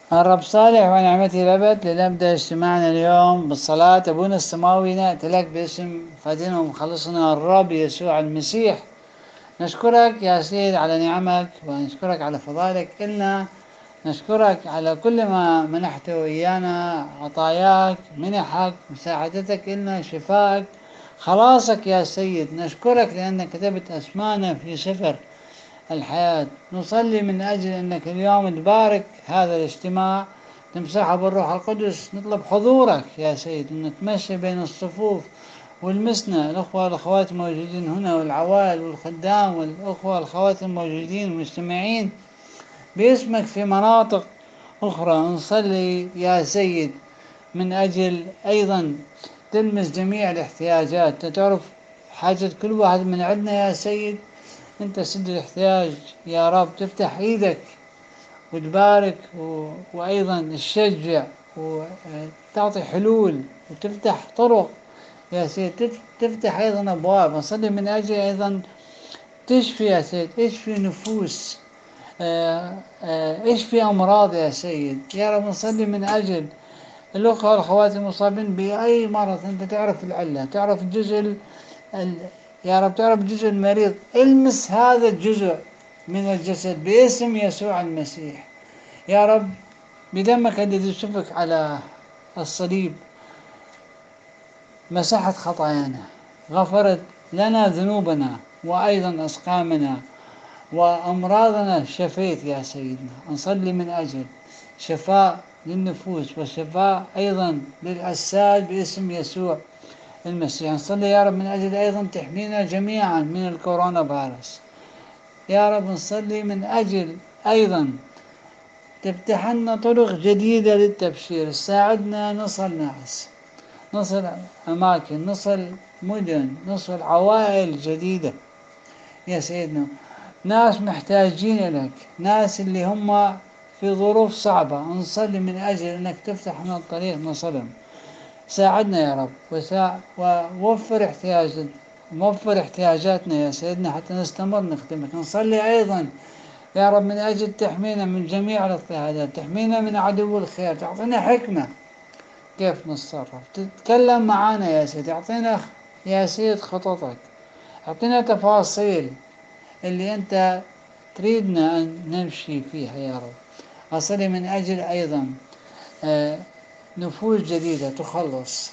الرب صالح ونعمته الأبد. لنبدأ اجتماعنا اليوم بالصلاة. أبونا السماوي، نأتي لك باسم فادنا ومخلصنا الرب يسوع المسيح. نشكرك يا سيد على نعمك، ونشكرك على فضائلك إلنا. نشكرك على كل ما منحته إيانا، عطاياك، منحك، مساعدتك إلنا، شفائك، خلاصك يا سيد. نشكرك لأنك كتبت أسمانا في سفر الحياة. نصلي من أجل أنك اليوم تبارك هذا الاجتماع، تمسحه بالروح القدس. نطلب حضورك يا سيد، نتمشى بين الصفوف والمسنا الأخوة والأخوات الموجودين هنا، والعوائل والخدام والأخوة والأخوات الموجودين المجتمعين باسمك في مناطق أخرى. نصلي يا سيد من أجل أيضا تلمس جميع الاحتياجات. تعرف حاجة كل واحد من عندنا يا سيد. أنت سد الاحتياج يا رب. تفتح إيدك وتبارك وأيضا تشجع وتعطي حلول وتفتح طرق يا سيد. تفتح أيضا أبواب. أصلي من أجل أيضا تشفي يا سيد، اشفي نفوس، اشفي أمراض يا سيد يا رب. نصلي من أجل الأخوة والأخوات المصابين بأي مرض. أنت تعرف العلة، تعرف الجزء يا رب، تعرف جزء المريض. المس هذا الجزء من الجسد باسم يسوع المسيح يا رب. بدمك الذي سفك على الصليب مسحت خطايانا، غفرت لنا ذنوبنا وأيضا أسقامنا وأمراضنا. شفيت يا سيدنا. نصلي من أجل شفاء للنفوس وشفاء أيضا للأجساد باسم يسوع المسيح. نصلي يا رب من أجل أيضا تحمينا جميعا من الكورونا فيروس يا رب. نصلي من أجل أيضا تفتح لنا طرق جديدة للتبشير. ساعدنا نصل ناس، نصل أماكن، نصل مدن، نصل عوائل جديدة يا سيدنا. ناس محتاجين لك، ناس اللي هم في ظروف صعبة. نصلي من أجل أنك تفتح لنا الطريق نصلهم. ساعدنا يا رب ووفر احتياجاتنا يا سيدنا حتى نستمر نخدمك. نصلي أيضا يا رب من أجل تحمينا من جميع الاضطهادات، تحمينا من عدو الخير، تعطينا حكمة كيف نتصرف. تتكلم معانا يا سيد، اعطينا يا سيد خططك، اعطينا تفاصيل اللي أنت تريدنا أن نمشي فيها يا رب. أصلي من أجل أيضا نفوس جديدة تخلص.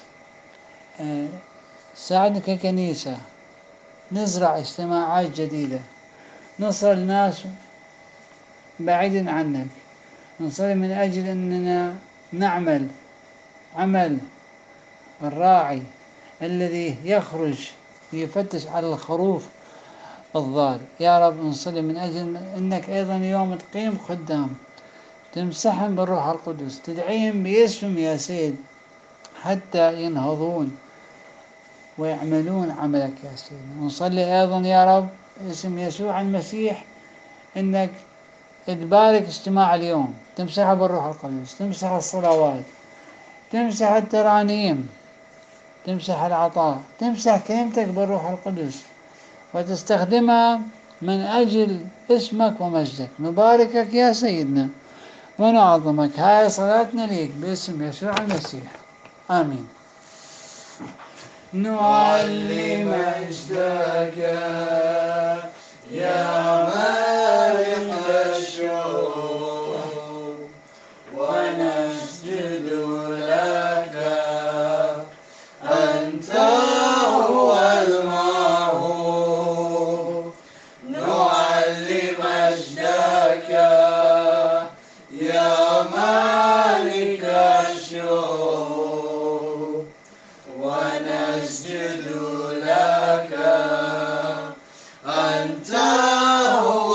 ساعدنا ككنيسة نزرع اجتماعات جديدة، نصل ناس بعيد عنك. نصلي من أجل أننا نعمل عمل الراعي الذي يخرج ليفتش على الخروف الضال يا رب. نصلي من أجل أنك أيضا يوم تقيم خدام، تمسحهم بالروح القدس، تدعيهم باسم يا سيد حتى ينهضون ويعملون عملك يا سيدنا. نصلي أيضا يا رب اسم يسوع المسيح أنك تبارك اجتماع اليوم، تمسحه بالروح القدس، تمسح الصلوات، تمسح الترانيم، تمسح العطاء، تمسح كلمتك بالروح القدس وتستخدمها من أجل اسمك ومجدك. نباركك يا سيدنا ونعظمك. هاي صلاتنا ليك باسم يسوع المسيح، آمين. نعلي مجدك يا مالك الشعوب، ونسجد لك أنت هو المعبود. نعلي مجدك يا مالك الشعوب، ونسجد لك أنت هو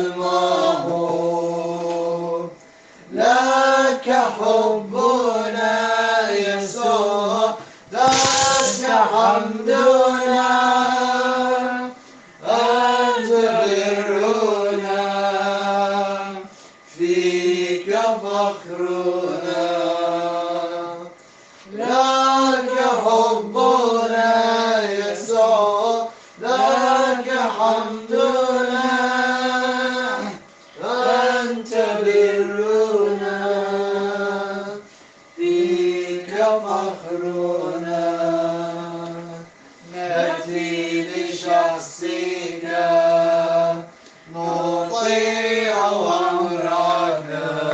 المعبود. لك حبنا يسوع، لك حمدنا، أنت برنا، فيك فخرنا. لك حبنا يسوع، لك حمدنا، أنت برنا، فخرنا نأتي لشخصك نطيع أمرك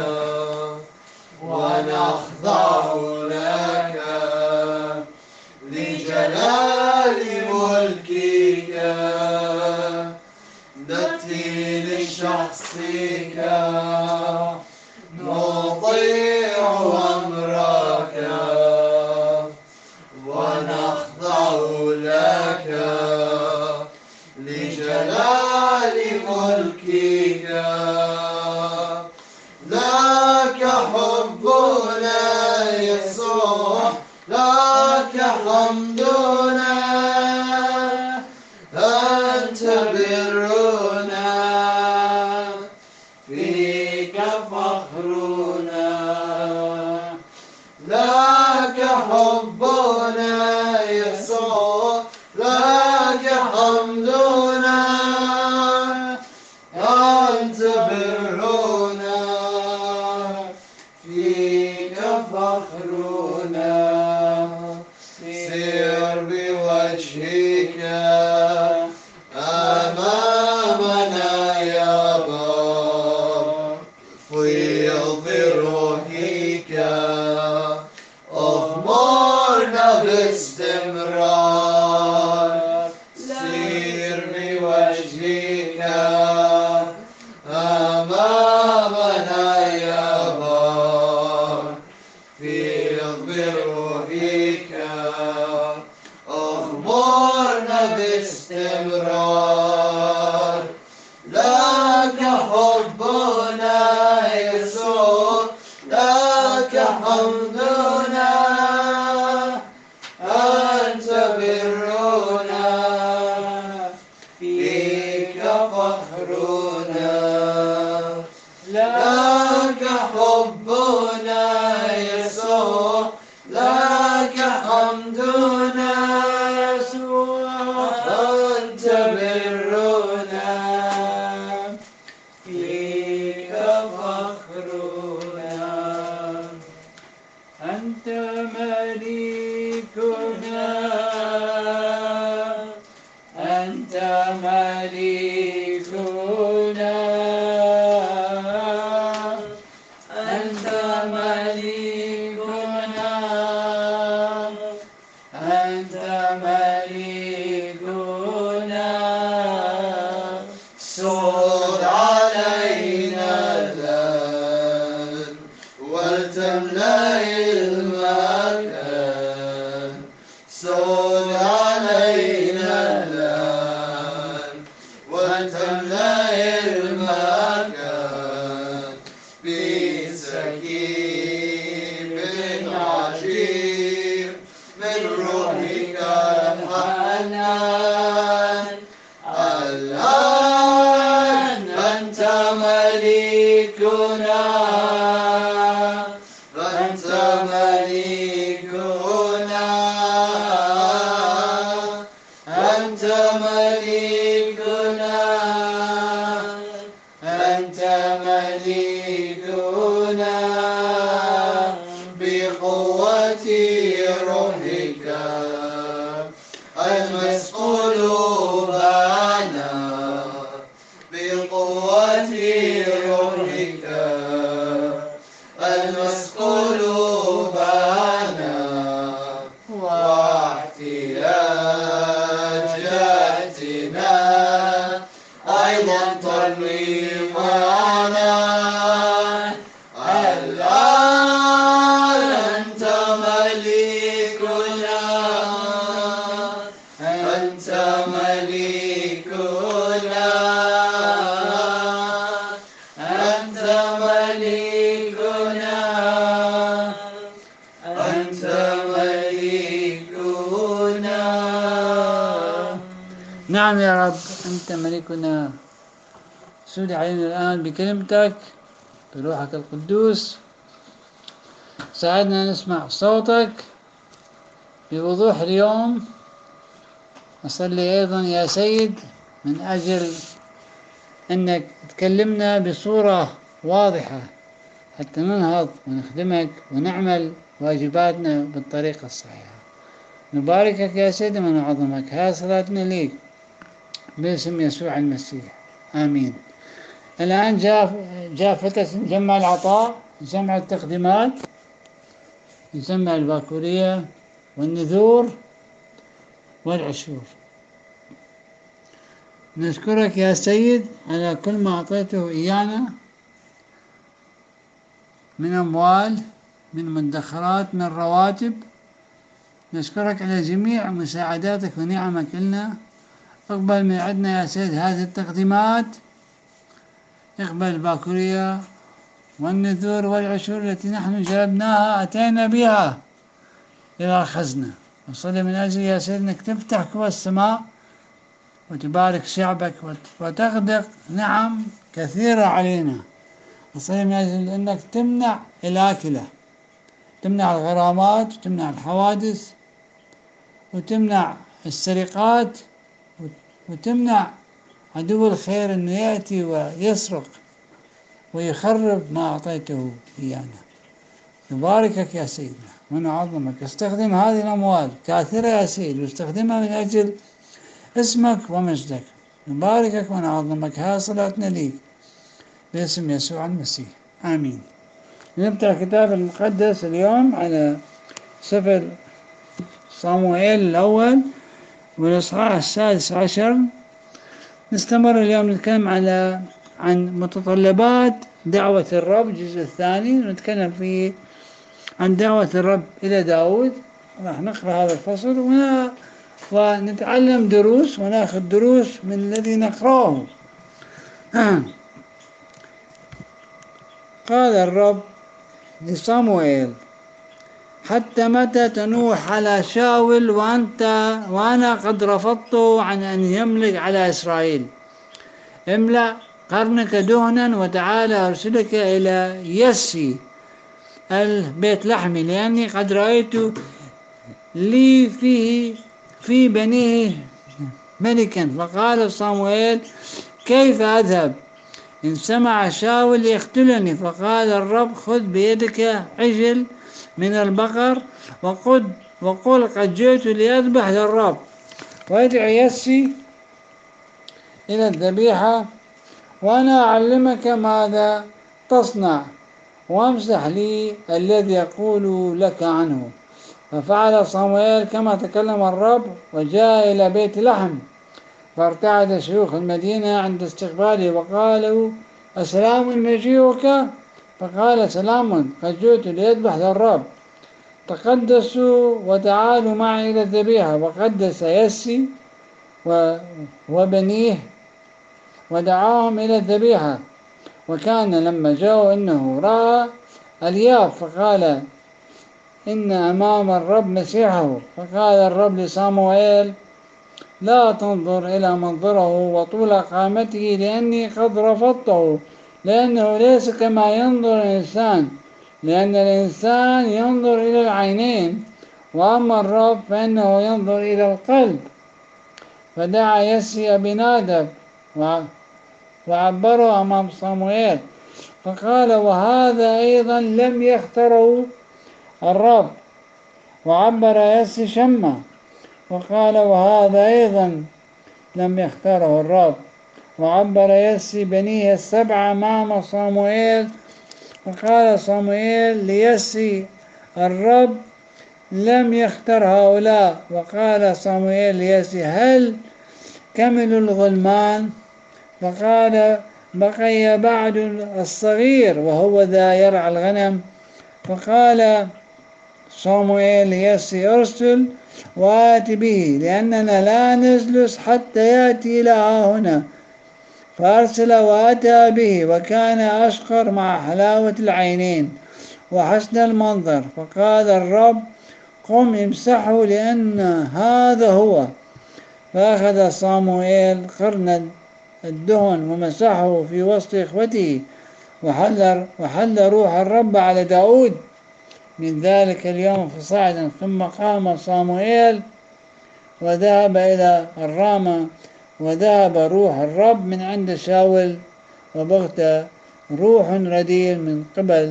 ونخضع لك لجلال ملكك نأتي لشخصك نطيع أمرك ونخضع لك لجلال ملكك لك حبنا يسوع لك حمدنا أنت برنا فيك فخرنا لك حبنا يسوع لك حمدنا أنت برنا فيك فخرنا سير بوجهك أمامنا يا بار فيض روحك أغمرنا باستمرار سير بوجهك أمامنا يا بار فيض بروحك أغمرنا باستمرار لك حبنا يسوع لك حمدنا أنت برنا فيك فخرنا لك حبنا يسوع لك حمدنا يسوع أنت برنا فيك فخرنا أنت مليكنا أنت مليكنا أنت مليكنا أنت مليكنا صل علينا الآن ولتملأ المكان صل علينا الآن ولتملأ المكان بسكيب عجيب من روحك الحنان الآن أنت مليكنا أنت مليكنا أنت مليكنا أنت مليكنا بقوة روحك المسؤول معنا بقوة روحك المسؤول معنا واحتياجاتنا أيضا تروي معنا الآن أنت مليكنا أنت مليكنا أنت مليكنا أنت مليكنا نعم يا رب أنت ملكنا سود علينا الآن بكلمتك بروحك القدوس ساعدنا نسمع صوتك بوضوح اليوم. أصلي أيضا يا سيد من أجل أنك تكلمنا بصورة واضحة حتى ننهض ونخدمك ونعمل واجباتنا بالطريقة الصحيحة. نباركك يا سيدي ونعظمك. هذه صلاتنا ليك باسم يسوع المسيح، آمين. الآن جاء فترة نجمع العطاء، نجمع التقديمات، نجمع الباكورية والنذور والعشور. نشكرك يا سيد على كل ما أعطيته إيانا من أموال، من مدخرات، من رواتب. نشكرك على جميع مساعداتك ونعمك لنا. اقبل من عندنا يا سيد هذه التقديمات، اقبل الباكورية والنذور والعشور التي نحن جلبناها أتينا بها إلى الخزنة. وصلي من أجل يا سيد أنك تفتح قوى السماء وتبارك شعبك وتغدق نعم كثيرة علينا. وصلي من أجل أنك تمنع الآكلة، تمنع الغرامات وتمنع الحوادث وتمنع السرقات وتمنع عدو الخير أنه يأتي ويسرق ويخرب ما أعطيته إيانا. نباركك يا سيدنا ونعظمك. استخدم هذه الأموال كثيرة يا سيد، واستخدمها من أجل اسمك ومجدك. نباركك ونعظمك. ها صلاتنا ليك باسم يسوع المسيح، آمين. نبدأ الكتاب المقدس اليوم على سفر صموئيل الأول والإصحاح 16. نستمر اليوم نتكلم عن متطلبات دعوة الرب، الجزء الثاني. نتكلم فيه عن دعوة الرب إلى داود. راح نقرأ هذا الفصل ونتعلم دروس ونأخذ دروس من الذي نقرأه. قال الرب لصموئيل: حتى متى تنوح على شاول وأنا قد رفضته عن أن يملك على إسرائيل؟ املأ قرنك دهنا وتعالى أرسلك إلى يسي البيت لحمي، لأني قد رأيت لي في بنيه ملكا. فقال صموئيل: كيف أذهب؟ إن سمع شاول يقتلني. فقال الرب: خذ بيدك عجل من البقر وقل قد جئت لأذبح للرب، وادع يسي إلى الذبيحة وأنا أعلمك ماذا تصنع، وامسح لي الذي يقول لك عنه. ففعل صموئيل كما تكلم الرب، وجاء إلى بيت لحم، فارتعد شيوخ المدينة عند استقباله وقالوا: أسلام مجيئك؟ فقال: سلام، قد جئت ليذبح للرب. تقدسوا وتعالوا معي إلى الذبيحة. وقدس يسي وبنيه ودعاهم إلى الذبيحة. وكان لما جاءوا إنه رأى الياب فقال: إن أمام الرب مسيحه. فقال الرب لصموئيل: لا تنظر إلى منظره وطول قامته، لأني قد رفضته، لأنه ليس كما ينظر الإنسان، لأن الإنسان ينظر إلى العينين، وأما الرب فإنه ينظر إلى القلب. فدعا يسي أبينادب وعبره أمام صموئيل، فقال: وهذا أيضا لم يختره الرب. وعبر يسي شمة وقال: وهذا أيضا لم يختاره الرب. وعبر يسي بنيه السبعة أمام صموئيل. وقال صموئيل ليسي: الرب لم يختر هؤلاء. وقال صموئيل ليسي: هل كملوا الغلمان؟ فقال: بقي بعد الصغير وهو ذا يرعى الغنم. فقال صموئيل ليسي: أرسل وآت به، لأننا لا نجلس حتى يأتي إلى هنا. فأرسل وأتى به، وكان أشقر مع حلاوة العينين وحسن المنظر. فقال الرب: قم امسحه، لأن هذا هو. فأخذ صموئيل قرن الدهن ومسحه في وسط إخوته، وحل روح الرب على داود من ذلك اليوم فصاعدا. ثم قام صموئيل وذهب إلى الرامة، وذهب روح الرب من عند شاول، وبغت روح رديء من قبل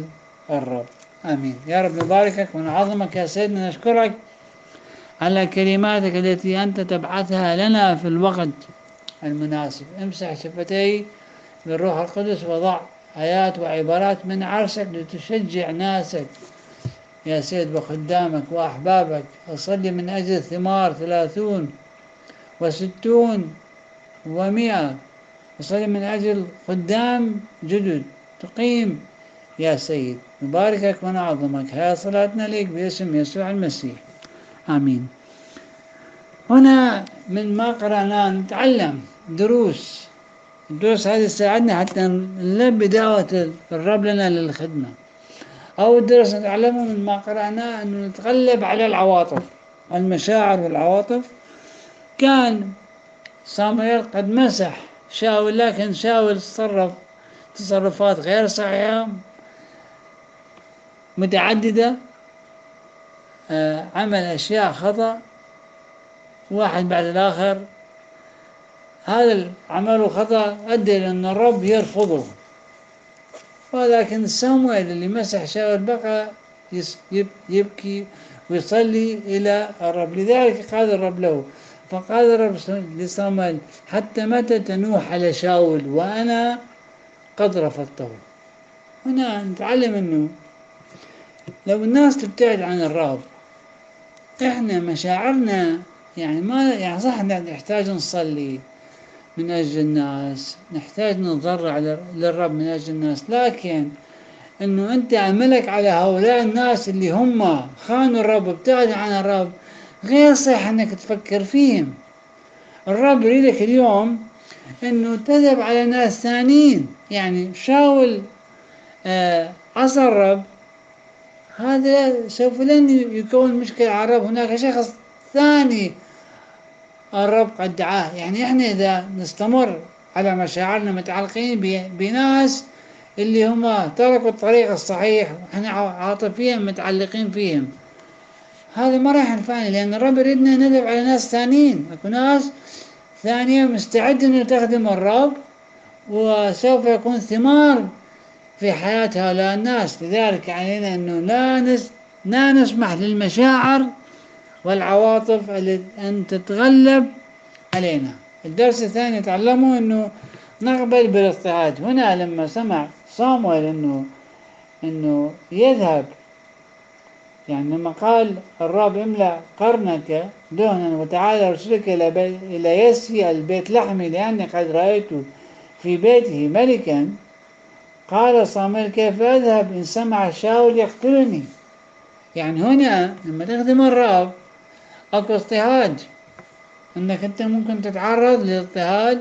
الرب. آمين. يا رب نباركك ونعظمك يا سيدنا، نشكرك على كلماتك التي أنت تبعثها لنا في الوقت المناسب. امسح شفتي بالروح القدس وضع آيات وعبارات من عرشك لتشجع ناسك يا سيد وخدامك وأحبابك. أصلي من أجل ثمار 30 و60 و100. أصلي من أجل خدام جدد تقيم يا سيد. نباركك ونعظمك. هيا صلاتنا لك باسم يسوع المسيح. آمين. هنا من ما قرأناه نتعلم دروس. الدروس هذه تساعدنا حتى نلبي دعوة الرب لنا للخدمة. أول درس نتعلمه من ما قرأناه أنه نتغلب على العواطف، المشاعر والعواطف. كان صموئيل قد مسح شاول، لكن شاول تصرف تصرفات غير صحيحة متعددة، عمل أشياء خطأ واحد بعد الآخر. هذا العمل خطأ أدى إلى أن الرب يرفضه. ولكن صموئيل اللي مسح شاول بقى يبكي ويصلي إلى الرب. لذلك قال الرب له، فقال الرب لصموئيل: حتى متى تنوح على شاول وأنا قد رفضته. هنا نتعلم أنه لو الناس تبتعد عن الرب، إحنا مشاعرنا يعني ما يعني صح نحتاج نصلي من أجل الناس، نحتاج نتضرع للرب من أجل الناس، لكن أنه أنت عملك على هؤلاء الناس اللي هم خانوا الرب وابتعدوا عن الرب غير صح أنك تفكر فيهم. الرب يريدك اليوم أنه تذهب على ناس ثانيين. يعني شاول عصى الرب، هذا سوف لن يكون مشكلة على الرب. هناك شخص ثاني الرب قد دعاه. يعني احنا إذا نستمر على مشاعرنا متعلقين بناس اللي هم تركوا الطريق الصحيح واحنا عاطفيا متعلقين فيهم، هذا ما راح ينفعنا، لأن الرب يريدنا نذهب على ناس ثانيين، أكو ناس ثانية مستعدة أن تخدم الرب وسوف يكون ثمار في حياة هؤلاء الناس. لذلك علينا أنه لا نسمح للمشاعر والعواطف أن تتغلب علينا. الدرس الثاني نتعلمه أنه نقبل بالاضطهاد. هنا لما سمع صامويل أنه يذهب، يعني لما قال الرب: املأ قرنك دهنا وتعالى أرسلك إلى يسي البيت لحمي لأني قد رأيت في بيته ملكا، قال صامويل: كيف أذهب إن سمع شاول يقتلني؟ يعني هنا لما تخدم الرب أكو اضطهاد، أنك أنت ممكن تتعرض للاضطهاد،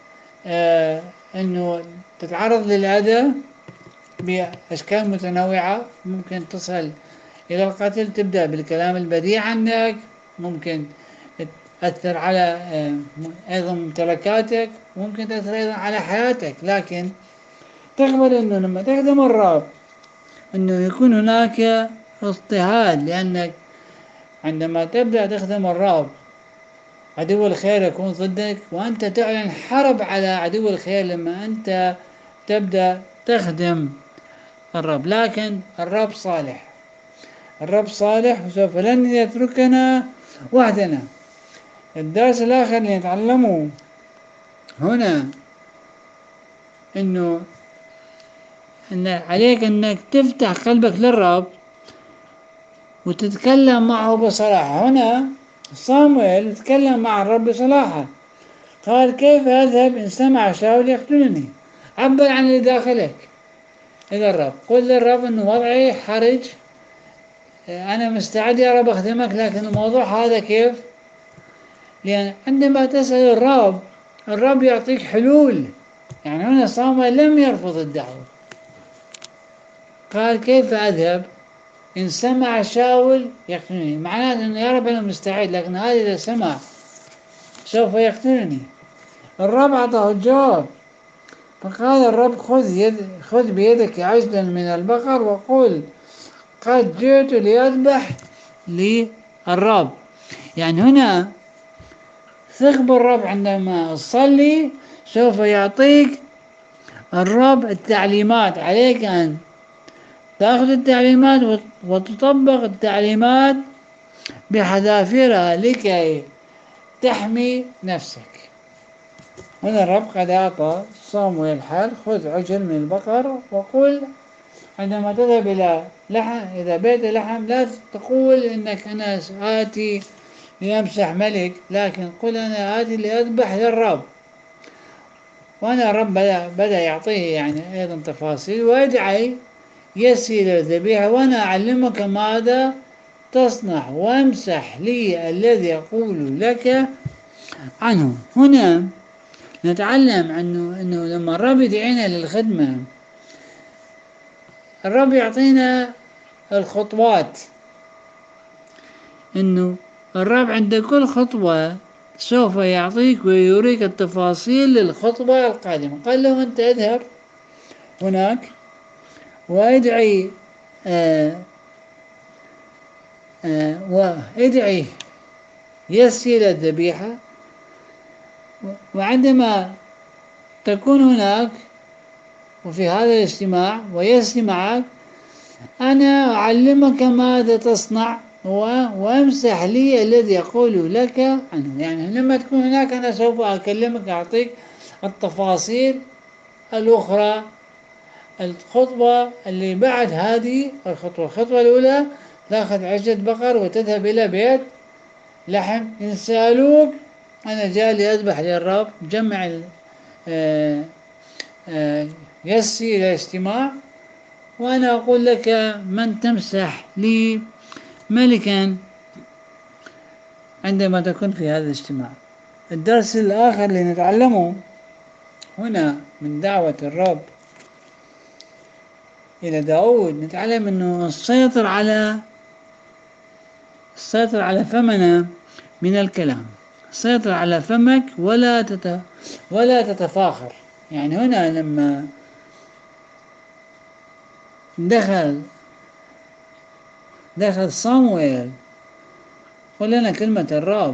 أنه تتعرض للأذى بأشكال متنوعة. ممكن تصل إلى القتل، تبدأ بالكلام البذيء عنك، ممكن تأثر على أيضا ممتلكاتك، ممكن تأثر أيضا على حياتك. لكن تقبل أنه لما تخدم الرب أنه يكون هناك اضطهاد، لأنك عندما تبدأ تخدم الرب عدو الخير يكون ضدك، وأنت تعلن حرب على عدو الخير لما أنت تبدأ تخدم الرب. لكن الرب صالح، الرب صالح وسوف لن يتركنا وحدنا. الدرس الآخر اللي نتعلمه هنا إن عليك أنك تفتح قلبك للرب وتتكلم معه بصراحة. هنا صامويل تكلم مع الرب بصراحة، قال: كيف أذهب إن سمع شاول يقتلني؟ عبر عن اللي داخلك إلى الرب، قل للرب أنه وضعي حرج، أنا مستعد يا رب أخدمك، لكن الموضوع هذا كيف؟ لأن عندما تسأل الرب يعطيك حلول. يعني هنا صامويل لم يرفض الدعوة، قال: كيف أذهب إن سمع شاول يقتلني؟ معناته أنه يا رب أنا مستعد، لكن هذا إذا سمع سوف يقتلني. الرب أعطاه الجواب، فقال الرب: خذ بيدك عجلا من البقر وقل: قد جئت لأذبح للرب. يعني هنا ثق بالرب، عندما تصلي سوف يعطيك الرب التعليمات. عليك أن تأخذ التعليمات وتطبق التعليمات بحذافيرها لكي تحمي نفسك. هنا الرب قد أعطى صامويل الحل: خذ عجل من البقر وقل عندما تذهب إلى لحم، إذا بيت لحم، لا تقول إنك أنا آتي لأمسح ملك، لكن قل أنا آتي لأذبح للرب. وأنا الرب بدأ يعطيه يعني أيضا تفاصيل، وادعي يسير الذبيحة وأنا أعلمك ماذا تصنع، وامسح لي الذي أقول لك عنه. هنا نتعلم أنه لما الرب يدعينا للخدمة، الرب يعطينا الخطوات، أنه الرب عند كل خطوة سوف يعطيك ويريك التفاصيل للخطوة القادمة. قال له أنت اذهب هناك وادعي وادعي يسير الذبيحة، وعندما تكون هناك وفي هذا الاجتماع ويسري معك، أنا أعلمك ماذا تصنع وامسح لي الذي أقول لك عنه. يعني لما تكون هناك أنا سوف أكلمك، أعطيك التفاصيل الأخرى، الخطوة اللي بعد هذه الخطوة الأولى تأخذ عجة بقر وتذهب إلى بيت لحم. إن سألوك أنا جاي لأذبح للرب، جمع يسي إلى اجتماع، وأنا أقول لك من تمسح لي ملكا عندما تكون في هذا الاجتماع. الدرس الآخر اللي نتعلمه هنا من دعوة الرب إلى داود، نتعلم أنه السيطر على فمنا من الكلام. سيطر على فمك ولا تتفاخر. يعني هنا لما دخل صامويل قل لنا كلمة الرب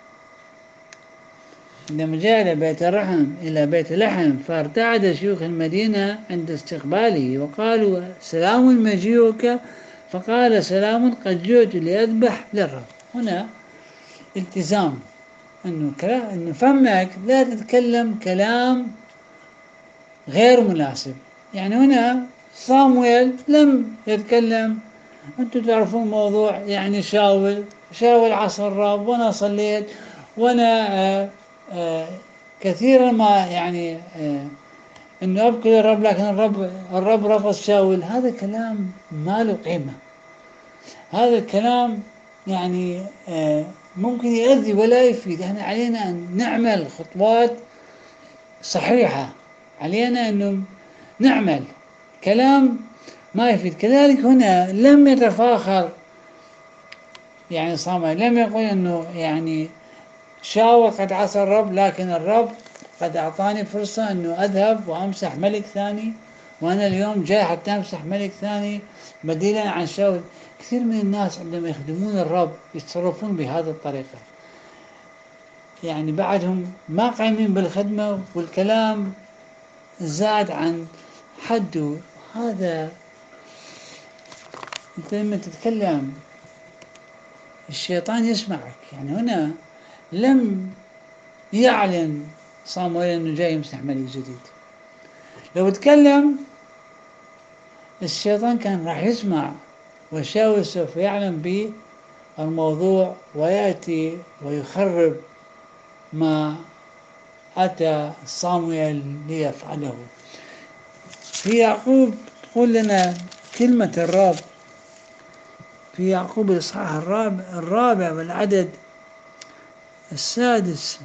عندما جاء إلى بيت لحم، فارتعد شيوخ المدينة عند استقباله وقالوا سلام مجيئك، فقال سلام قد جئت لأذبح للرب. هنا التزام، إنه فمك لا تتكلم كلام غير مناسب. يعني هنا صامويل لم يتكلم، أنتم تعرفون موضوع يعني شاول عصى الرب، وأنا صليت، وأنا كثيرا ما يعني إنه أبكي للرب، لكن الرب رفض شاول. هذا كلام ما له قيمة. هذا الكلام يعني ممكن يؤذي ولا يفيد. احنا علينا أن نعمل خطوات صحيحة، علينا أنه نعمل كلام ما يفيد. كذلك هنا لم يتفاخر، يعني صامويل لم يقل أنه يعني شاول قد عصى الرب، لكن الرب قد أعطاني فرصة أنه أذهب وأمسح ملك ثاني، وأنا اليوم جاي حتى أمسح ملك ثاني بديلا عن شاول. كثير من الناس عندما يخدمون الرب يتصرفون بهذه الطريقة، يعني بعدهم ما قايمين بالخدمة والكلام زاد عن حده. هذا أنت لما تتكلم الشيطان يسمعك. يعني هنا لم يعلن صامويل أنه جاي يمسح ملك جديد. لو تكلم الشيطان كان راح يسمع، وشاول سوف يعلم بالموضوع ويأتي ويخرب ما أتى صامويل ليفعله. في يعقوب تقول لنا كلمة الرب في يعقوب الإصحاح الرابع والعدد السادس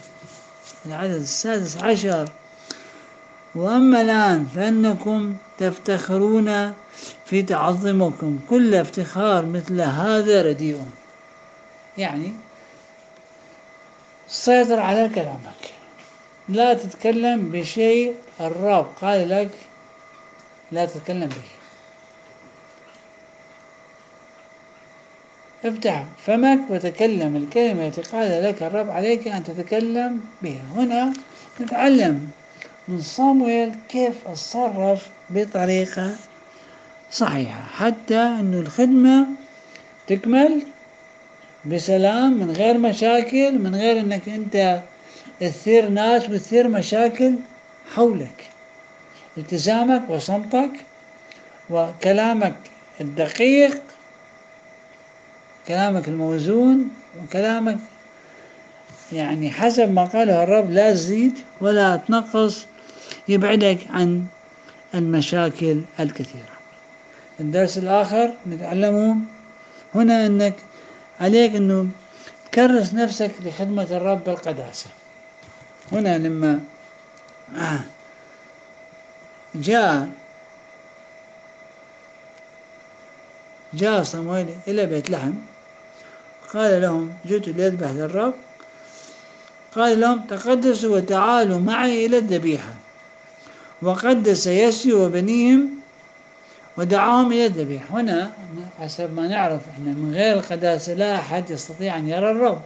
عشر: وأما الآن فإنكم تفتخرون في تعظمكم، كل افتخار مثل هذا رديء. يعني سيطر على كلامك، لا تتكلم بشيء الرب قال لك لا تتكلم به. افتح فمك وتكلم الكلمة التي قال لك الرب عليك أن تتكلم بها. هنا نتعلم من صامويل كيف اتصرف بطريقة صحيحة، حتى أنه الخدمة تكمل بسلام من غير مشاكل، من غير أنك أنت تثير ناس وتثير مشاكل حولك. التزامك وصمتك وكلامك الدقيق، كلامك الموزون، وكلامك يعني حسب ما قاله الرب، لا تزيد ولا تنقص، يبعدك عن المشاكل الكثيرة. الدرس الآخر نتعلمه هنا أنك عليك أنه تكرس نفسك لخدمة الرب بالقداسة. هنا لما جاء صموئيل إلى بيت لحم، قال لهم: جئت لأذبح للرب. قال لهم: تقدسوا وتعالوا معي إلى الذبيحة. وقدس يسي وبنيهم ودعاهم إلى الذبيحة. هنا حسب ما نعرف إحنا، من غير القداسة لا أحد يستطيع أن يرى الرب.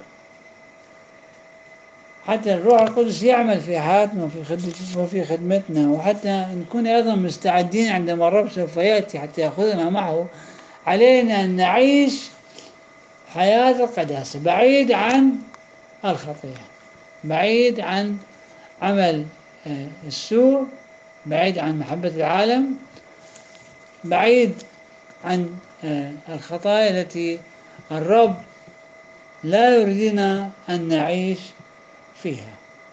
حتى الروح القدس يعمل في حياتنا وفي خدمتنا، وحتى نكون أيضا مستعدين عندما الرب سوف يأتي حتى يأخذنا معه. علينا أن نعيش حياة القداسة، بعيد عن الخطيئة، بعيد عن عمل السوء، بعيد عن محبة العالم، بعيد عن الخطايا التي الرب لا يريدنا أن نعيش فيها.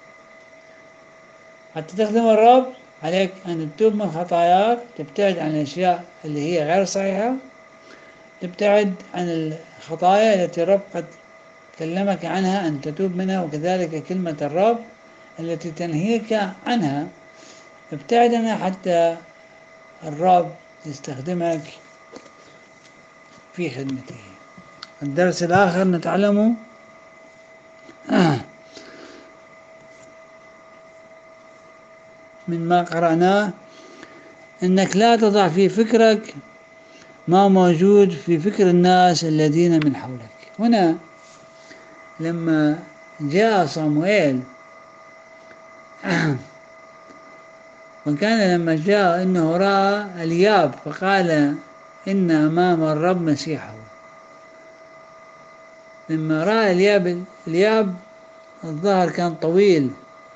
حتى تخدم الرب عليك أن تتوب من خطاياك، تبتعد عن الأشياء اللي هي غير صحيحة، تبتعد عن الخطايا التي الرب قد كلمك عنها أن تتوب منها، وكذلك كلمة الرب التي تنهيك عنها ابتعد عنها حتى الرب يستخدمك في خدمته. الدرس الآخر نتعلمه من ما قرأناه، أنك لا تضع في فكرك ما موجود في فكر الناس الذين من حولك. هنا لما جاء صموئيل وكان لما جاء إنه رأى الياب فقال: إن أمام الرب مسيحه. لما رأى الياب الظهر كان طويل،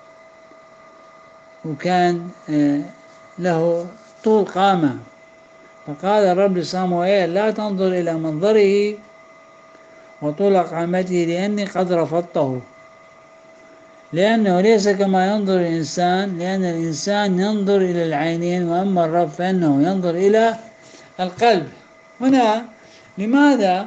وكان له طول قامة، فقال الرب لصموئيل: لا تنظر إلى منظره وطول قامته، لأني قد رفضته، لأنه ليس كما ينظر الإنسان، لأن الإنسان ينظر إلى العينين، وأما الرب فإنه ينظر إلى القلب. هنا لماذا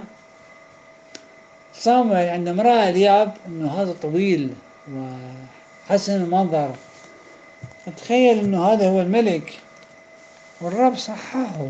صموئيل عندما رأى الياب أنه هذا طويل وحسن المنظر، تخيل أنه هذا هو الملك، والرب صححه،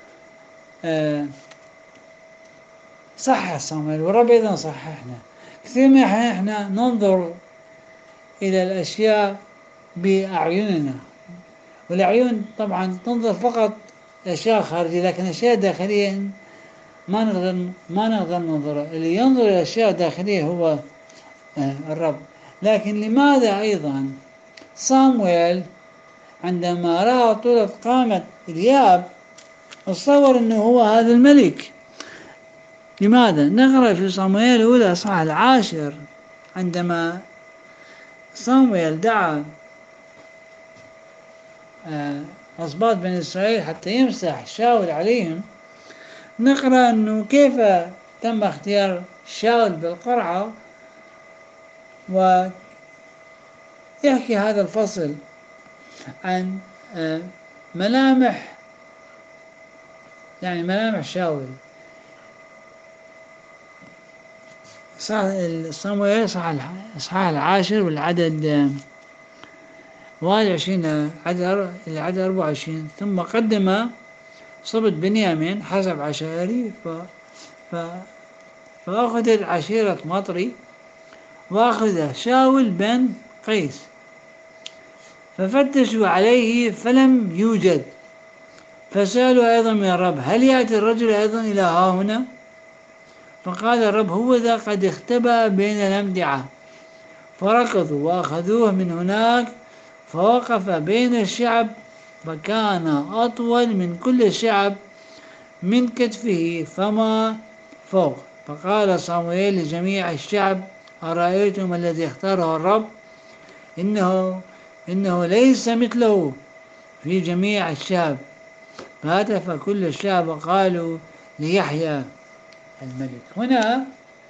صحح صموئيل، والرب أيضا صححنا. كثير من إحنا ننظر إلى الأشياء بأعيننا، والأعين طبعا تنظر فقط أشياء خارجية، لكن أشياء داخلية ما نقدر ننظرها. اللي ينظر إلى الأشياء الداخلية هو الرب. لكن لماذا أيضا صموئيل عندما رأى طولة قامة الياب تصور أنه هو هذا الملك؟ لماذا؟ نقرأ في صموئيل الأولى إصحاح 10 عندما صموئيل دعا أسباط بني إسرائيل حتى يمسح شاول عليهم، نقرأ أنه كيف تم اختيار شاول بالقرعة. ويحكي هذا الفصل عن ملامح شاول. صموئيل إصحاح 10 والعدد 21 العدد 24: ثم قدم صبت بنيامين حسب عشائري، فأخذت عشيرة مطري، وأخذ شاول بن قيس، ففتشوا عليه فلم يوجد، فسألوا أيضا من الرب: هل يأتي الرجل أيضا إلى ها هنا؟ فقال الرب: هو ذا قد اختبأ بين الأمدعة. فركضوا وأخذوه من هناك، فوقف بين الشعب، فكان أطول من كل الشعب، من كتفه فما فوق. فقال صموئيل لجميع الشعب: أرأيتم الذي اختاره الرب؟ إنه ليس مثله في جميع الشعب. فهتف كل الشعب وقالوا ليحيى الملك. هنا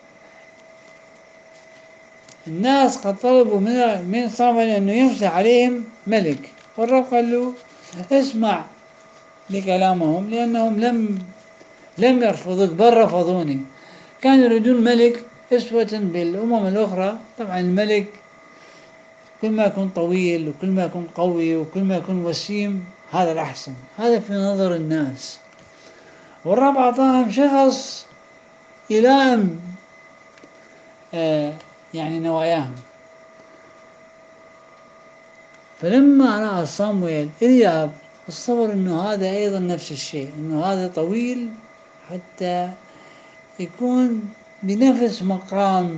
الناس قد طلبوا من صموئيل أنه يمسح عليهم ملك، والرب قال له: اسمع لكلامهم، لأنهم لم يرفضوك بل رفضوني. كانوا يريدون ملك أسوة بالأمم الأخرى. طبعا الملك كل ما يكون طويل وكل ما يكون قوي وكل ما يكون وسيم هذا الأحسن، هذا في نظر الناس. والرب أعطاهم شخص يلائم يعني نواياهم. فلما رأى صمويل إلياب تصور أنه هذا أيضا نفس الشيء، أنه هذا طويل حتى يكون بنفس مقام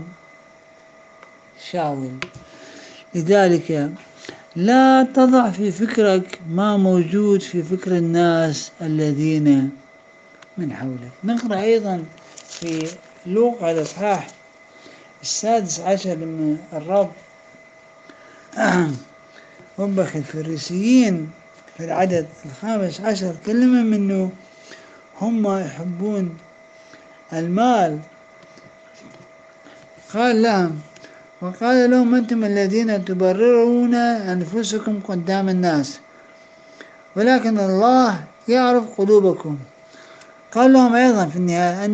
شاول. لذلك لا تضع في فكرك ما موجود في فكر الناس الذين من حولك. نقرأ أيضا في لوقا الإصحاح 16 لما الرب وبخ الفريسيين في العدد 15 كلمة منه هم يحبون المال. قال لهم: وقال لهم: أنتم الذين تبررون أنفسكم قدام الناس، ولكن الله يعرف قلوبكم. قال لهم أيضا في النهاية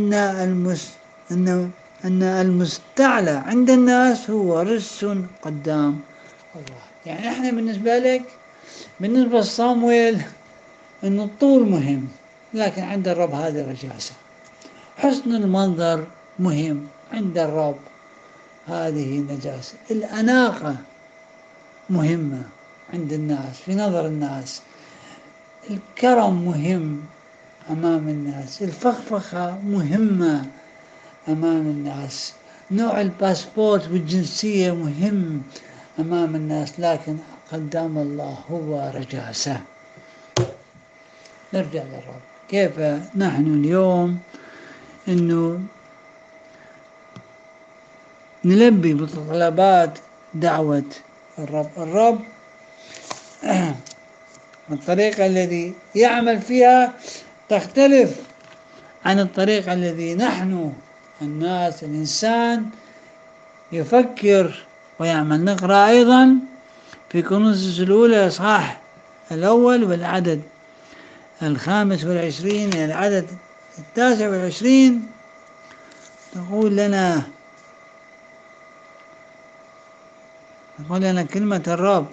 أن المستعلى عند الناس هو رجس قدام الله. يعني احنا بالنسبة لك، بالنسبة لصامويل، أن الطول مهم، لكن عند الرب هذه رجاسة. حسن المنظر مهم، عند الرب هذه نجاسة. الأناقة مهمة عند الناس، في نظر الناس. الكرم مهم أمام الناس. الفخفخة مهمة أمام الناس. نوع الباسبورت والجنسية مهم أمام الناس، لكن قدام الله هو رجاسة. نرجع للرب. كيف نحن اليوم أنه نلبي بطلبات دعوة الرب الطريقة التي يعمل فيها تختلف عن الطريقة التي نحن الإنسان يفكر ويعمل. نقرأ أيضا في كورنثوس الأولى إصحاح الأول والعدد 25 إلى العدد 29 تقول لنا كلمة الرب: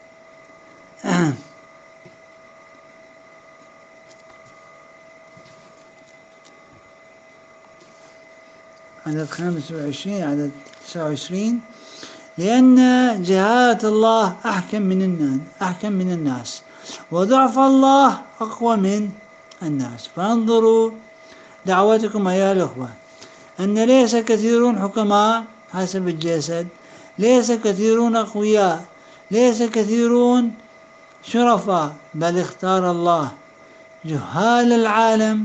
عدد 25 عدد 29: لأن جهالة الله أحكم من الناس، وضعف الله أقوى من الناس. فانظروا دعوتكم أيها الأخوة، أن ليس كثيرون حكماء حسب الجسد، ليس كثيرون أقوياء، ليس كثيرون شرفاء، بل اختار الله جهال العالم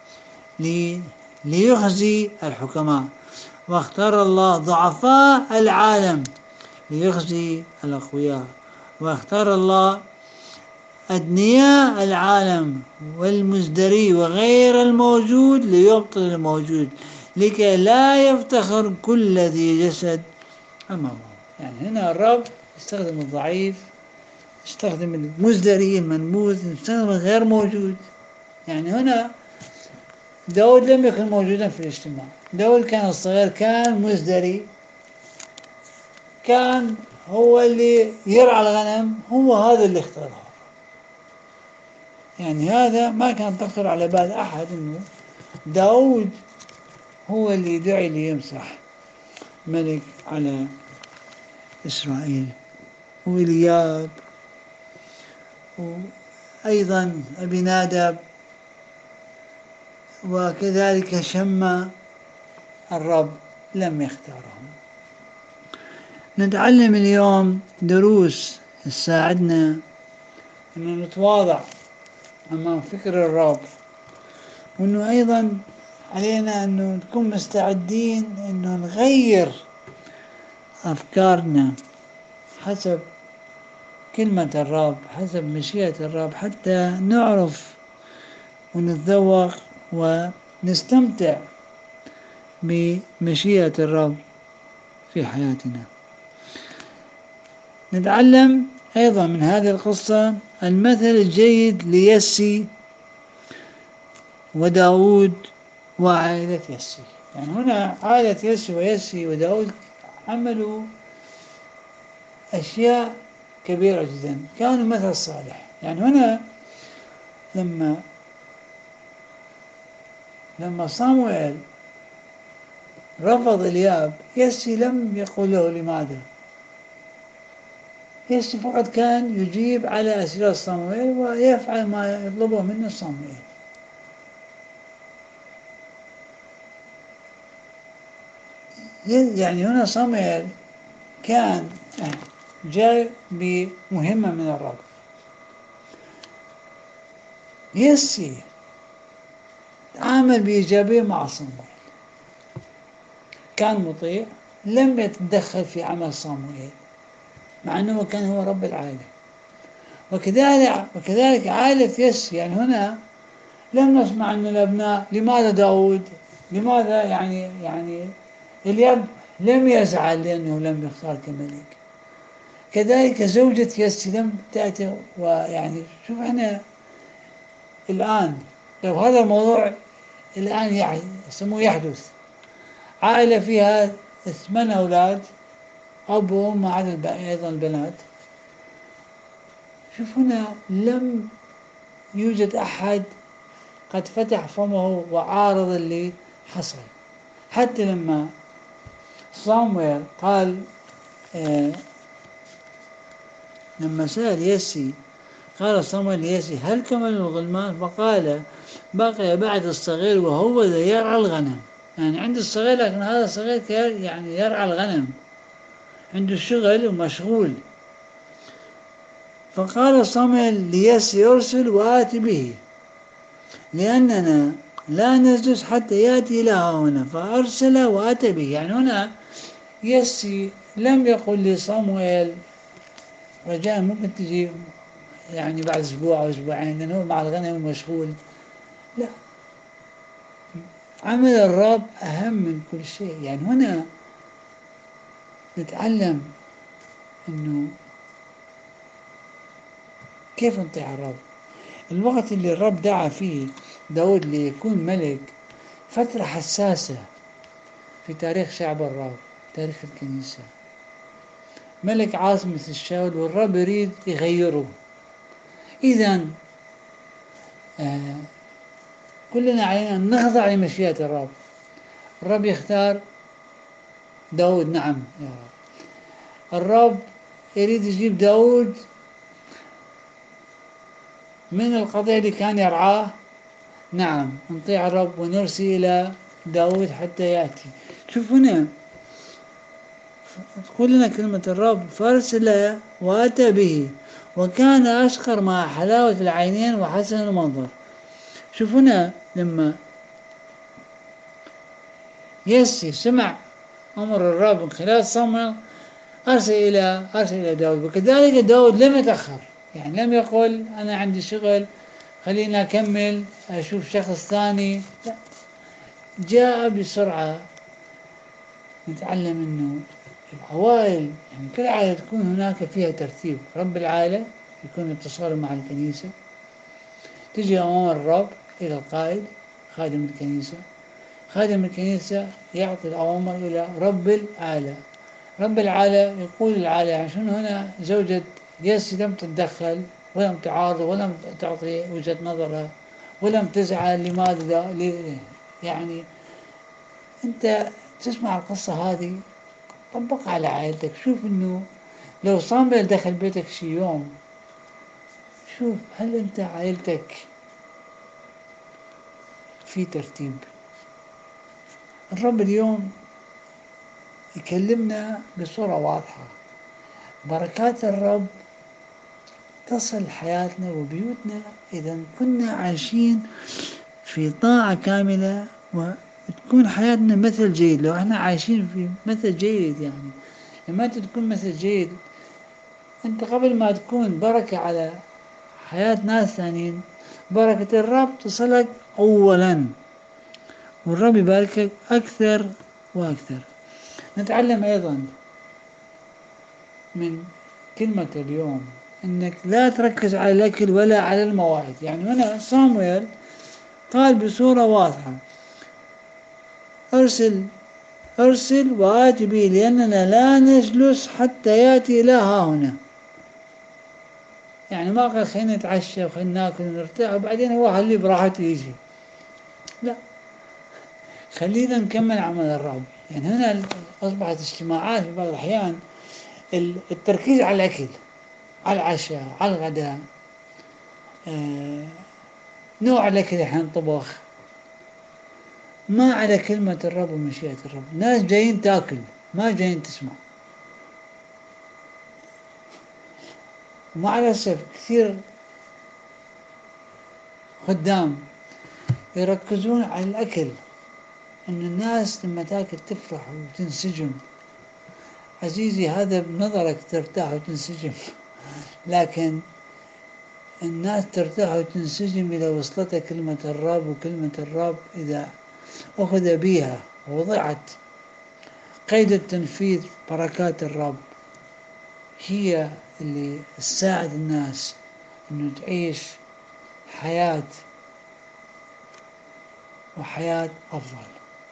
ليخزي الحكماء، واختار الله ضعفاء العالم ليخزي الأقوياء، واختار الله أدنياء العالم والمزدري وغير الموجود ليبطل الموجود، لكي لا يفتخر كل ذي جسد أمامه. يعني هنا الرب استخدم الضعيف، استخدم المزدري المنبوذ، استخدم الغير موجود. يعني هنا داود لم يكن موجودا في الاجتماع. داود كان الصغير، كان مزدري، كان هو اللي يرعى الغنم، هو هذا اللي اختاره. يعني هذا ما كان تخطر على بال أحد أنه داود هو اللي يدعي ليمسح ملك على إسرائيل. وإلياب وأيضا أبي نادب وكذلك شمّا الرب لم يختارهم. نتعلم اليوم دروس تساعدنا أن نتواضع أمام فكر الرب وأنه أيضا علينا أنه نكون مستعدين أنه نغير أفكارنا حسب كلمة الرب، حسب مشيئة الرب، حتى نعرف ونتذوق ونستمتع بمشيئة الرب في حياتنا. نتعلم أيضا من هذه القصة المثل الجيد ليسي وداود وعائلة يسي. يعني هنا عائلة يسي ويسي وداود عملوا أشياء كبيرة جدا، كانوا مثل صالح. يعني هنا لما صاموئيل رفض إلياب، يسي لم يقل له لماذا. يسي فقط كان يجيب على أسئلة صاموئيل ويفعل ما يطلبه منه صاموئيل. يعني هنا صاموئيل كان جاي بمهمة من الرب. يسي تعامل بإيجابية مع صاموئيل، كان مطيع، لم يتدخل في عمل صاموئيل مع أنه كان هو رب العائلة. وكذلك عائلة يسي. يعني هنا لم نسمع أن الأبناء لماذا داود، لماذا يعني الياب لم يزعل لأنه لم يختار كملك. كذلك زوجة يسي لم تأتي. ويعني شوف احنا الآن لو هذا الموضوع الآن يسموه يحدث، عائلة فيها 8 أولاد، أب وأم ما عدا أيضا البنات، شوف هنا لم يوجد أحد قد فتح فمه وعارض اللي حصل. حتى لما صامويل قال لما سأل يسي، قال صامويل ليسي هل كمل الغلمان؟ فقال بقي بعد الصغير وهو ذا يرعى الغنم. يعني عند الصغير، لكن هذا الصغير يعني يرعى الغنم، عنده شغل ومشغول. فقال صامويل ليسي ارسل وآت به لأننا لا نجلس حتى يأتي إلى هنا. فأرسل وأتى به. يعني هنا يسي لم يقل لصامويل رجاء ممكن تجي يعني بعد أسبوع أو أسبوعين لأنه مع الغنم مشغول. لا، عمل الرب أهم من كل شيء. يعني هنا نتعلم أنه كيف نطيع الرب. الوقت اللي الرب دعا فيه داود ليكون ملك فترة حساسة في تاريخ شعب الرب، تاريخ الكنيسة. ملك عاص مثل الشاول والرب يريد يغيره. إذا كلنا علينا أن نخضع لمشيئة الرب. الرب يختار داود، نعم يا رب. الرب يريد يجيب داود من القضية اللي كان يرعاه، نعم نطيع الرب ونرسل إلى داود حتى يأتي. شوف هنا تقول لنا كلمة الرب فارسل وأتى به وكان أشقر مع حلاوة العينين وحسن المنظر. شوف هنا لما يسي سمع أمر الرب من خلال صموئيل أرسل إلى داود. وكذلك داود لم يتأخر، يعني لم يقل أنا عندي شغل خلينا أكمل أشوف شخص ثاني، لا، جاء بسرعة. نتعلم أنه العوائل، يعني كل عائلة تكون هناك فيها ترتيب. رب العائلة يكون اتصال مع الكنيسة، تجي أمام الرب إلى القائد خادم الكنيسة، خادم الكنيسة يعطي الأوامر إلى رب العائلة، رب العائلة يقول العائلة. يعني شنو هنا زوجة يسي لم تتدخل ولم تعارض ولم تعطي وجهة نظرها ولم تزعل لماذا يعني أنت تسمع القصة هذه طبقها على عائلتك. شوف أنه لو صامويل دخل بيتك شي يوم، شوف هل أنت عائلتك في ترتيب. الرب اليوم يكلمنا بصورة واضحة. بركات الرب تصل حياتنا وبيوتنا إذا كنا عايشين في طاعة كاملة، وتكون حياتنا مثل جيد. لو احنا عايشين في مثل جيد، يعني لما انت تكون مثل جيد، انت قبل ما تكون بركة على حياة ناس ثانيين، بركة الرب تصلك أولا، والرب يباركك أكثر وأكثر. نتعلم أيضا من كلمة اليوم أنك لا تركز على الأكل ولا على المواعيد. يعني هنا صامويل قال بصورة واضحة: أرسل وآت به، لأننا لا نجلس حتى يأتي إلى ها هنا. يعني ما قال خلينا نتعشى وخلينا ناكل ونرتاح وبعدين هو خليه براحته يجي، لا، خلينا نكمل عمل الرب. يعني هنا أصبحت اجتماعات في بعض الأحيان التركيز على الأكل، على العشاء، على الغداء، نوع الأكل اللي حنطبخ، ما على كلمة الرب ومشيئة الرب. ناس جايين تاكل، ما جايين تسمع. ومع الأسف كثير خدام يركزون على الأكل، أن الناس لما تاكل تفرح وتنسجم. عزيزي، هذا بنظرك ترتاح وتنسجم، لكن الناس ترتاح وتنسجم إذا وصلتها كلمة الرب، وكلمة الرب إذا أخذ بها ووضعت قيد التنفيذ، بركات الرب هي اللي تساعد الناس إنه تعيش حياة، وحياة أفضل.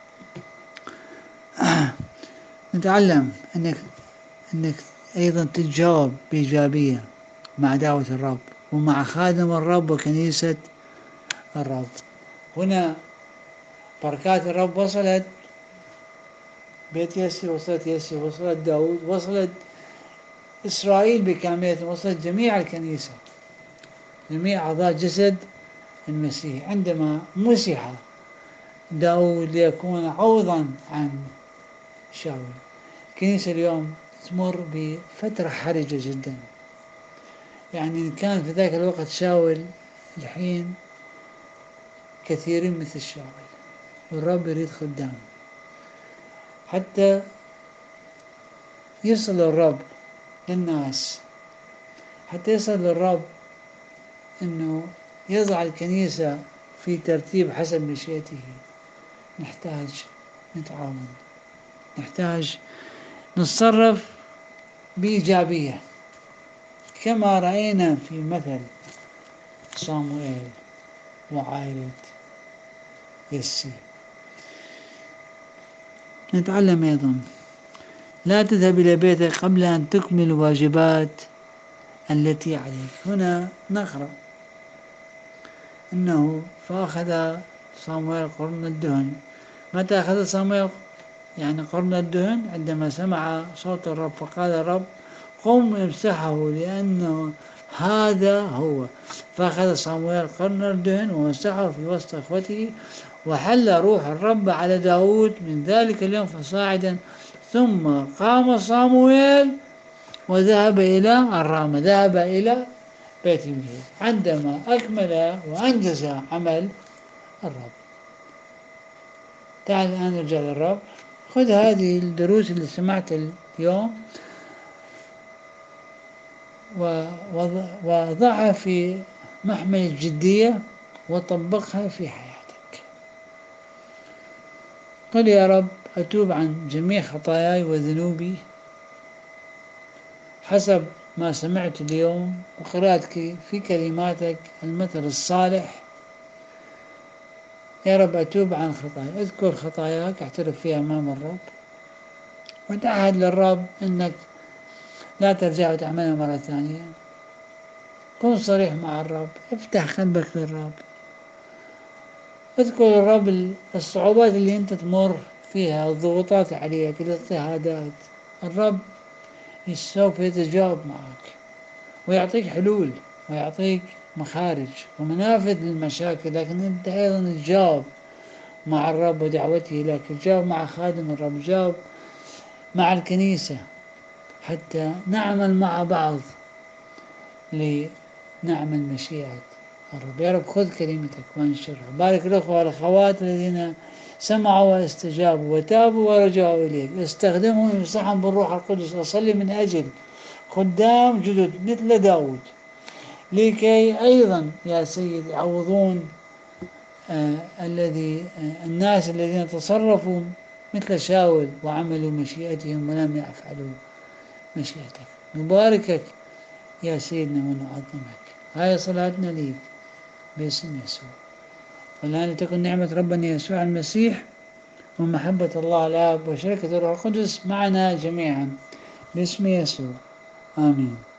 نتعلم أنك أيضا تتجاوب بإيجابية مع دعوة الرب ومع خادم الرب وكنيسة الرب. هنا بركات الرب وصلت بيت يسي، وصلت يسي، وصلت داود، وصلت إسرائيل بكاملة، وصلت جميع الكنيسة، جميع أعضاء جسد المسيح. عندما مسح داود ليكون عوضا عن شاول. الكنيسة اليوم تمر بفترة حرجة جدا. يعني كان في ذاك الوقت شاول، الحين كثيرين مثل شاول، والرب يريد خدام حتى يصل الرب للناس، حتى يصل للرب أنه يضع الكنيسة في ترتيب حسب مشيئته. نحتاج نتعاون، نحتاج نتصرف بإيجابية، كما رأينا في مثل صاموئيل وعائلة يسي. نتعلم أيضا: لا تذهب إلى بيتك قبل أن تكمل الواجبات التي عليك. هنا نقرأ أنه فأخذ صاموئيل قرن الدهن. متى أخذ صاموئيل يعني قرن الدهن؟ عندما سمع صوت الرب، فقال الرب: قم امسحه لأنه هذا هو. فأخذ صاموئيل قرن الدهن ومسحه في وسط أخوته، وحل روح الرب على داود من ذلك اليوم فصاعدا. ثم قام صاموئيل وذهب إلى الرامة، ذهب إلى بيت المجد عندما أكمل وأنجز عمل الرب. تعال الآن نرجع للرب. خذ هذه الدروس اللي سمعت اليوم وضعها في محمل الجدية وطبقها في حياتك. قل: يا رب، أتوب عن جميع خطاياي وذنوبي حسب ما سمعت اليوم وقراءتك في كلماتك المثل الصالح. يا رب أتوب عن خطاياي. اذكر خطاياك، اعترف فيها أمام الرب، وتعهد للرب أنك لا ترجع وتعملها مرة ثانية. كن صريح مع الرب، افتح قلبك للرب، اذكر الرب الصعوبات اللي انت تمر فيها، الضغوطات عليك، الاضطهادات. الرب سوف يتجاوب معك ويعطيك حلول ويعطيك مخارج ومنافذ للمشاكل، لكن انت ايضا تجاوب مع الرب ودعوته لك، تجاوب مع خادم الرب، تجاوب مع الكنيسة، حتى نعمل مع بعض لنعمل مشيئة الرب. يا رب خذ كلمتك وانشرها. بارك الأخوة والأخوات الذين سمعوا واستجابوا وتابوا ورجعوا إليك، استخدمهم وامسحهم بالروح القدس. أصلي من أجل خدام جدد مثل داود، لكي أيضا يا سيد يعوضون الناس الذين تصرفوا مثل شاول وعملوا مشيئتهم ولم يفعلوا مشيئتك. نباركك يا سيدنا ونعظمك. هاي صلاتنا ليك باسم يسوع. والآن تكن نعمة ربنا يسوع المسيح ومحبة الله الآب وشركة الروح القدس معنا جميعا باسم يسوع. آمين.